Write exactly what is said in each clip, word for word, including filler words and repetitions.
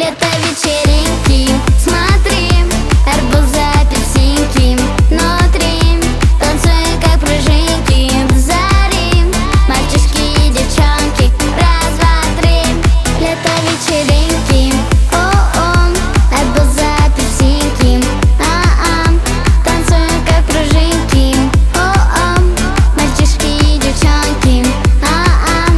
Лето вечеринки, смотри, арбузы, апельсинки внутри, танцуем как пружинки до зари. Мальчишки и девчонки, раз, два, три. Лето вечеринки, о-о, арбузы, апельсинки, а-а, танцуем как пружинки, о-о, мальчишки и девчонки, а-а.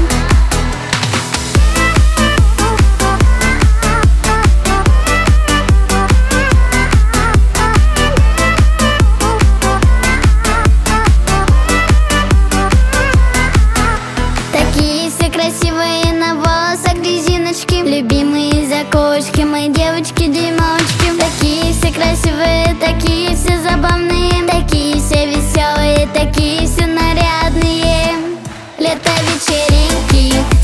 Такие все красивые, на волосах резиночки, любимые заколочки, мои девочки-дюймовочки. Такие все красивые, такие все забавные, такие все веселые, такие все нарядные. Лето вечеринки,